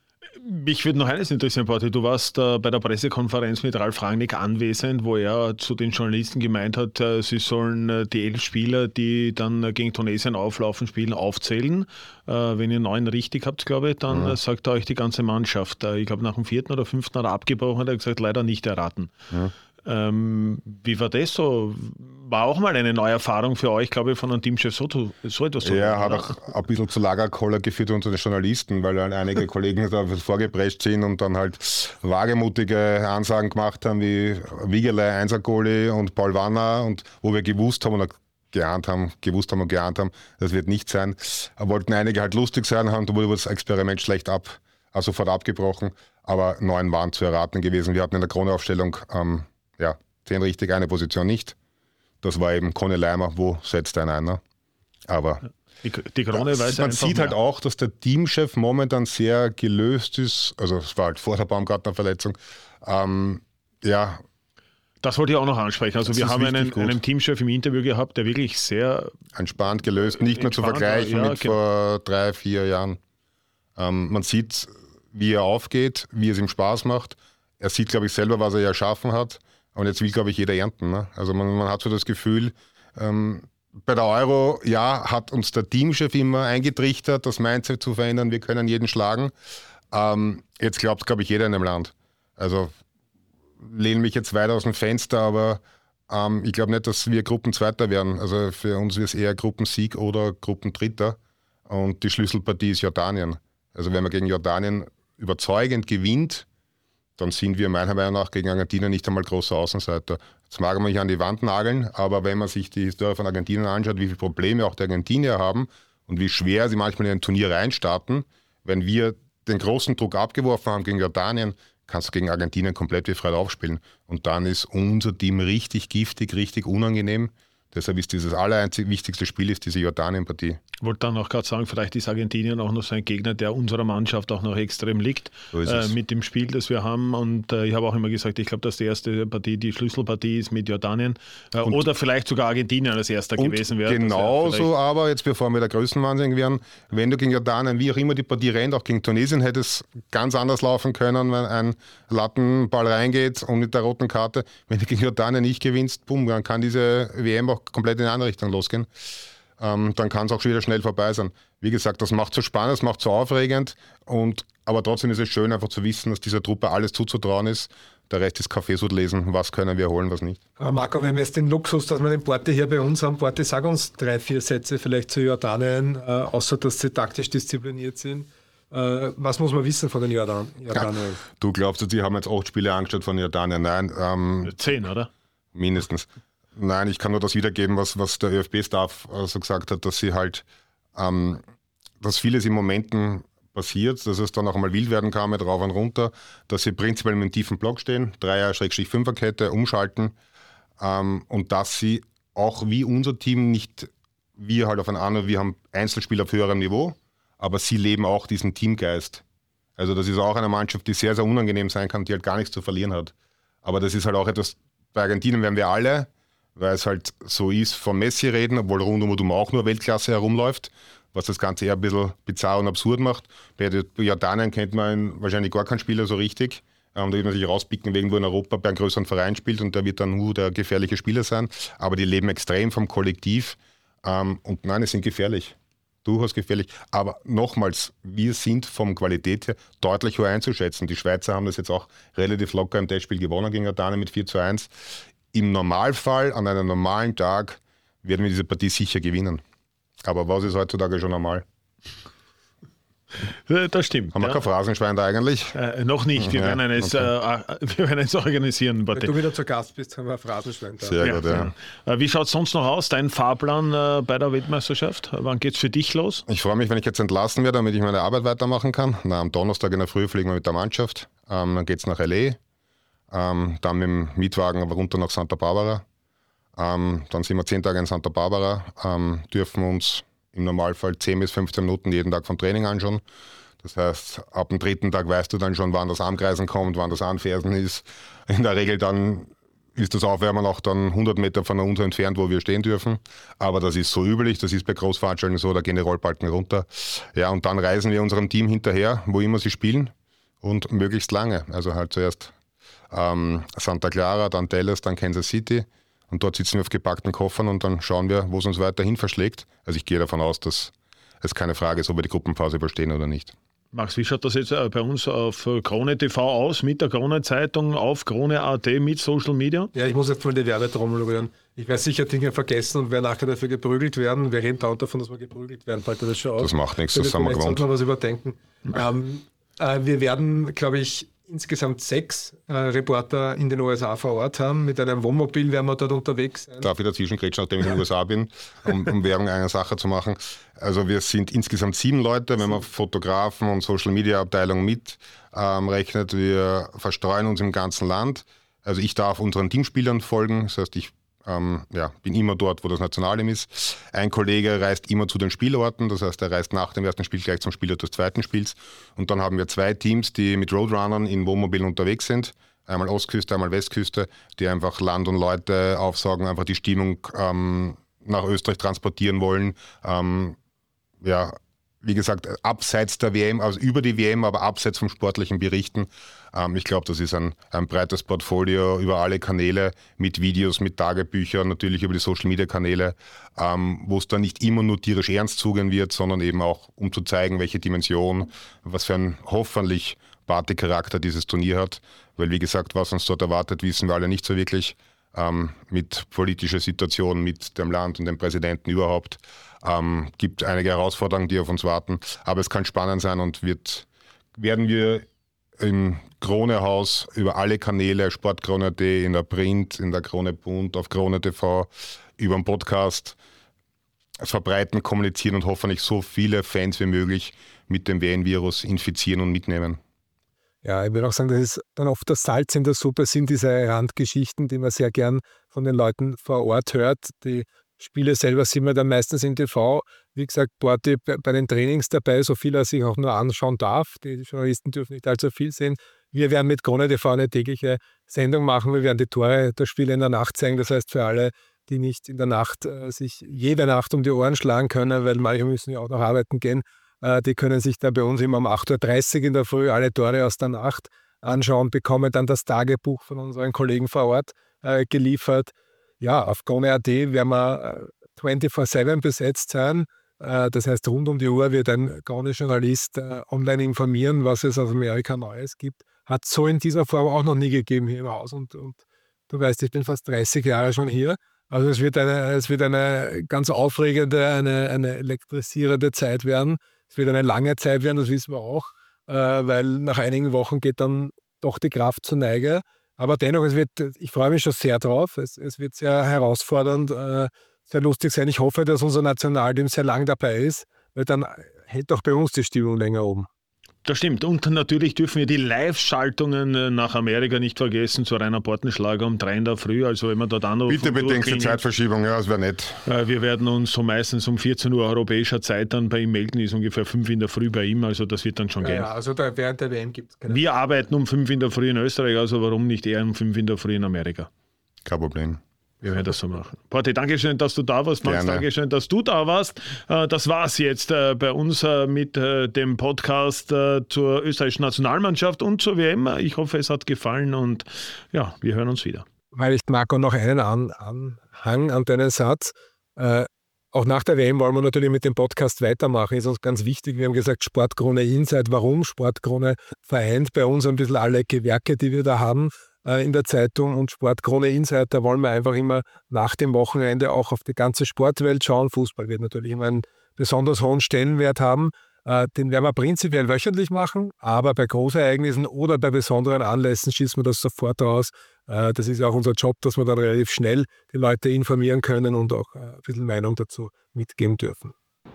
Mich würde noch eines interessieren, Porti. Du warst äh, bei der Pressekonferenz mit Ralf Rangnick anwesend, wo er zu den Journalisten gemeint hat, äh, sie sollen äh, die elf Spieler, die dann äh, gegen Tunesien auflaufen, spielen, aufzählen. Äh, wenn ihr neun richtig habt, glaube ich, dann mhm. äh, sagt er euch die ganze Mannschaft. Äh, ich glaube, nach dem vierten oder fünften hat er abgebrochen, hat er gesagt, leider nicht erraten. Mhm. Ähm, wie war das so? War auch mal eine neue Erfahrung für euch, glaube ich, von einem Teamchef so, so etwas zu machen. Ja, er hat auch ein bisschen zu Lagerkoller geführt unter den Journalisten, weil dann einige Kollegen da vorgeprescht sind und dann halt wagemutige Ansagen gemacht haben, wie Wiegerle, Einser-Goalie und Paul Wanner, und wo wir gewusst haben und geahnt haben, gewusst haben und geahnt haben, das wird nicht sein. Aber wollten einige halt lustig sein, haben, da wurde das Experiment schlecht ab, also sofort abgebrochen, aber neun waren zu erraten gewesen. Wir hatten in der Kroneaufstellung ähm, ja, zehn richtig, eine Position nicht. Das war eben Conny Leimer, wo setzt einer ein? Ne? Aber die, die Krone ja, weiß man sieht mehr. halt auch, dass der Teamchef momentan sehr gelöst ist. Also es war halt vor der Baumgartner-Verletzung. Ähm, ja. Das wollte ich auch noch ansprechen. Also das wir haben einen, einen Teamchef im Interview gehabt, der wirklich sehr entspannt gelöst, nicht mehr zu vergleichen ja, mit genau. vor drei, vier Jahren. Ähm, man sieht, wie er aufgeht, wie es ihm Spaß macht. Er sieht, glaube ich, selber, was er ja erschaffen hat. Und jetzt will, glaube ich, jeder ernten. Ne? Also man, man hat so das Gefühl, ähm, bei der Euro, ja, hat uns der Teamchef immer eingetrichtert, das Mindset zu verändern, wir können jeden schlagen. Ähm, jetzt glaubt, glaube ich, jeder in dem Land. Also lehne mich jetzt weit aus dem Fenster, aber ähm, ich glaube nicht, dass wir Gruppenzweiter werden. Also für uns wird es eher Gruppensieg oder Gruppendritter. Und die Schlüsselpartie ist Jordanien. Also wenn man gegen Jordanien überzeugend gewinnt, dann sind wir meiner Meinung nach gegen Argentinien nicht einmal großer Außenseiter. Jetzt mag man mich an die Wand nageln, aber wenn man sich die Historie von Argentinien anschaut, wie viele Probleme auch die Argentinier haben und wie schwer sie manchmal in ein Turnier reinstarten, wenn wir den großen Druck abgeworfen haben gegen Jordanien, kannst du gegen Argentinien komplett befreit aufspielen. Und dann ist unser Team richtig giftig, richtig unangenehm. Deshalb ist dieses allereinzig wichtigste Spiel ist diese Jordanien-Partie. Ich wollte dann auch gerade sagen, vielleicht ist Argentinien auch noch so ein Gegner, der unserer Mannschaft auch noch extrem liegt so äh, mit dem Spiel, das wir haben. Und äh, ich habe auch immer gesagt, ich glaube, dass die erste Partie die Schlüsselpartie ist mit Jordanien äh, oder vielleicht sogar Argentinien als erster gewesen wäre. Genauso, aber jetzt bevor wir der Größenwahnsinn wären, wenn du gegen Jordanien, wie auch immer die Partie rennt, auch gegen Tunesien, hätte es ganz anders laufen können, wenn ein Lattenball reingeht und mit der roten Karte. Wenn du gegen Jordanien nicht gewinnst, bumm, dann kann diese W M auch komplett in eine andere Richtung losgehen. Ähm, dann kann es auch schon wieder schnell vorbei sein. Wie gesagt, das macht so spannend, das macht so aufregend, und, aber trotzdem ist es schön, einfach zu wissen, dass dieser Truppe alles zuzutrauen ist. Der Rest ist Kaffeesud lesen, was können wir holen, was nicht. Aber Marco, wir haben jetzt den Luxus, dass wir den Porti hier bei uns haben. Porti, sag uns drei, vier Sätze vielleicht zu Jordanien, äh, außer dass sie taktisch diszipliniert sind. Äh, was muss man wissen von den Jordan Jordanien? Ja, du glaubst, sie haben jetzt acht Spiele angeschaut von Jordanien? Nein. Ähm, Zehn, oder? Mindestens. Nein, ich kann nur das wiedergeben, was, was der ÖFB-Staff also gesagt hat, dass sie halt, ähm, dass vieles in Momenten passiert, dass es dann auch einmal wild werden kann mit rauf und runter, dass sie prinzipiell mit einem tiefen Block stehen, Dreier-Fünfer-Kette, umschalten, ähm, und dass sie auch wie unser Team nicht, wir halt auf ein anderes, wir haben Einzelspieler auf höherem Niveau, aber sie leben auch diesen Teamgeist. Also das ist auch eine Mannschaft, die sehr, sehr unangenehm sein kann, die halt gar nichts zu verlieren hat. Aber das ist halt auch etwas, bei Argentinien werden wir alle, weil es halt so ist, von Messi reden, obwohl rund um und um auch nur Weltklasse herumläuft, was das Ganze eher ein bisschen bizarr und absurd macht. Bei Jordanien kennt man wahrscheinlich gar keinen Spieler so richtig. Ähm, da wird man sich rauspicken, wenn irgendwo in Europa bei einem größeren Verein spielt, und der wird dann uh, der gefährliche Spieler sein. Aber die leben extrem vom Kollektiv, ähm, und nein, es sind gefährlich. Durchaus gefährlich. Aber nochmals, wir sind vom Qualität her deutlich höher einzuschätzen. Die Schweizer haben das jetzt auch relativ locker im Testspiel gewonnen gegen Jordanien mit vier zu eins. Im Normalfall, an einem normalen Tag, werden wir diese Partie sicher gewinnen. Aber was ist heutzutage schon normal? Das stimmt. Haben wir ja kein Phrasenschwein da eigentlich? Äh, noch nicht. Wir, ja, werden es, okay. äh, wir werden es organisieren. Wenn du wieder zu Gast bist, haben wir ein Phrasenschwein da. Sehr ja, gut, ja. ja. Wie schaut es sonst noch aus, dein Fahrplan äh, bei der Weltmeisterschaft? Wann geht es für dich los? Ich freue mich, wenn ich jetzt entlassen werde, damit ich meine Arbeit weitermachen kann. Na, am Donnerstag in der Früh fliegen wir mit der Mannschaft. Ähm, dann geht es nach L A. Ähm, dann mit dem Mietwagen runter nach Santa Barbara. Ähm, dann sind wir zehn Tage in Santa Barbara, ähm, dürfen uns im Normalfall zehn bis fünfzehn Minuten jeden Tag vom Training anschauen. Das heißt, ab dem dritten Tag weißt du dann schon, wann das Armkreisen kommt, wann das Anfersen ist. In der Regel dann ist das Aufwärmen auch dann hundert Meter von uns entfernt, wo wir stehen dürfen. Aber das ist so üblich, das ist bei Großveranstaltungen so, da gehen die Rollbalken runter. Ja, und dann reisen wir unserem Team hinterher, wo immer sie spielen, und möglichst lange. Also halt zuerst ähm, Santa Clara, dann Dallas, dann Kansas City. Und dort sitzen wir auf gepackten Koffern und dann schauen wir, wo es uns weiterhin verschlägt. Also ich gehe davon aus, dass es keine Frage ist, ob wir die Gruppenphase überstehen oder nicht. Max, wie schaut das jetzt bei uns auf Krone T V aus, mit der Krone-Zeitung, auf Krone Punkt A T, mit Social Media? Ja, ich muss jetzt mal die Werbetrommel rühren. Ich werde sicher Dinge vergessen und werde nachher dafür geprügelt werden. Wir reden dauernd davon, dass wir geprügelt werden. Fällt dir das schon auf? Das macht nichts, das haben wir gewohnt. Sollten wir was überdenken. Ähm, äh, wir werden, glaube ich, insgesamt sechs äh, Reporter in den U S A vor Ort haben. Mit einem Wohnmobil werden wir dort unterwegs sein. Darf ich dazwischen grätschen, nachdem ich in den U S A bin, um, um Werbung einer Sache zu machen. Also wir sind insgesamt sieben Leute, wenn man Fotografen und Social-Media-Abteilung mit ähm, rechnet. Wir verstreuen uns im ganzen Land. Also ich darf unseren Teamspielern folgen, das heißt, ich Ähm, ja, bin immer dort, wo das Nationalteam ist. Ein Kollege reist immer zu den Spielorten, das heißt, er reist nach dem ersten Spiel gleich zum Spielort des zweiten Spiels. Und dann haben wir zwei Teams, die mit Roadrunnern in Wohnmobilen unterwegs sind. Einmal Ostküste, einmal Westküste, die einfach Land und Leute aufsaugen, einfach die Stimmung ähm, nach Österreich transportieren wollen. Ähm, ja, wie gesagt, abseits der W M, also über die W M, aber abseits vom sportlichen Berichten. Ähm, ich glaube, das ist ein, ein breites Portfolio über alle Kanäle, mit Videos, mit Tagebüchern, natürlich über die Social-Media-Kanäle, ähm, wo es dann nicht immer nur tierisch ernst zugehen wird, sondern eben auch, um zu zeigen, welche Dimension, was für ein hoffentlich Party-Charakter dieses Turnier hat. Weil, wie gesagt, was uns dort erwartet, wissen wir alle nicht so wirklich. Ähm, mit politischer Situation, mit dem Land und dem Präsidenten überhaupt. Ähm, gibt einige Herausforderungen, die auf uns warten, aber es kann spannend sein und wird, werden wir im Krone-Haus über alle Kanäle, Sportkrone Punkt at, in der Print, in der Krone Bund, auf Krone T V, über den Podcast verbreiten, kommunizieren und hoffentlich so viele Fans wie möglich mit dem W M-Virus infizieren und mitnehmen. Ja, ich würde auch sagen, das ist dann oft das Salz in der Suppe, sind diese Randgeschichten, die man sehr gern von den Leuten vor Ort hört. Die Spiele selber sieht man dann meistens in T V. Wie gesagt, Borti bei den Trainings dabei, so viel er sich auch nur anschauen darf. Die Journalisten dürfen nicht allzu viel sehen. Wir werden mit Krone T V eine tägliche Sendung machen. Wir werden die Tore der Spiele in der Nacht zeigen. Das heißt, für alle, die nicht in der Nacht äh, sich jede Nacht um die Ohren schlagen können, weil manche müssen ja auch noch arbeiten gehen, äh, die können sich da bei uns immer um acht Uhr dreißig in der Früh alle Tore aus der Nacht anschauen, bekommen dann das Tagebuch von unseren Kollegen vor Ort äh, geliefert. Ja, auf Krone Punkt A T werden wir vierundzwanzig sieben besetzt sein. Äh, das heißt, rund um die Uhr wird ein Krone-Journalist äh, online informieren, was es aus Amerika Neues gibt. Hat so in dieser Form auch noch nie gegeben hier im Haus. Und, und du weißt, ich bin fast dreißig Jahre schon hier. Also es wird eine, es wird eine ganz aufregende, eine, eine elektrisierende Zeit werden. Es wird eine lange Zeit werden, das wissen wir auch, äh, weil nach einigen Wochen geht dann doch die Kraft zur Neige. Aber dennoch, es wird, ich freue mich schon sehr drauf. Es, es wird sehr herausfordernd, äh, sehr lustig sein. Ich hoffe, dass unser Nationalteam sehr lang dabei ist, weil dann hält auch bei uns die Stimmung länger oben. Das stimmt. Und natürlich dürfen wir die Live-Schaltungen nach Amerika nicht vergessen, zu Rainer Portenschlager um drei in der Früh. Also wenn man dort anruft. Bitte bedenkt die Zeitverschiebung, ja, das wäre nett. Wir werden uns so meistens um vierzehn Uhr europäischer Zeit dann bei ihm melden, ist ungefähr fünf in der Früh bei ihm, also das wird dann schon ja, gehen. Ja, also da, während der W M gibt es keine. Wir arbeiten um fünf in der Früh in Österreich, also warum nicht eher um fünf in der Früh in Amerika? Kein Problem. Wir werden das so machen. Porti, danke schön, dass du da warst. Max, Gerne. danke schön, dass du da warst. Das war's jetzt bei uns mit dem Podcast zur österreichischen Nationalmannschaft und zur W M. Ich hoffe, es hat gefallen und ja, wir hören uns wieder. Weil ich mag auch noch einen An- Anhang an deinen Satz. Äh, auch nach der W M wollen wir natürlich mit dem Podcast weitermachen. Ist uns ganz wichtig. Wir haben gesagt, Sportkrone Inside. Warum? Sportkrone vereint bei uns ein bisschen alle Gewerke, die wir da haben in der Zeitung, und Sportkrone Inside, da wollen wir einfach immer nach dem Wochenende auch auf die ganze Sportwelt schauen. Fußball wird natürlich immer einen besonders hohen Stellenwert haben. Den werden wir prinzipiell wöchentlich machen, aber bei Großereignissen oder bei besonderen Anlässen schießen wir das sofort raus. Das ist ja auch unser Job, dass wir dann relativ schnell die Leute informieren können und auch ein bisschen Meinung dazu mitgeben dürfen.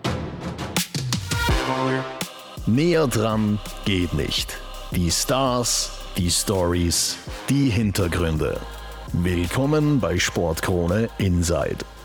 Näher dran geht nicht. Die Stars, die Stories, die Hintergründe. Willkommen bei Sportkrone Inside.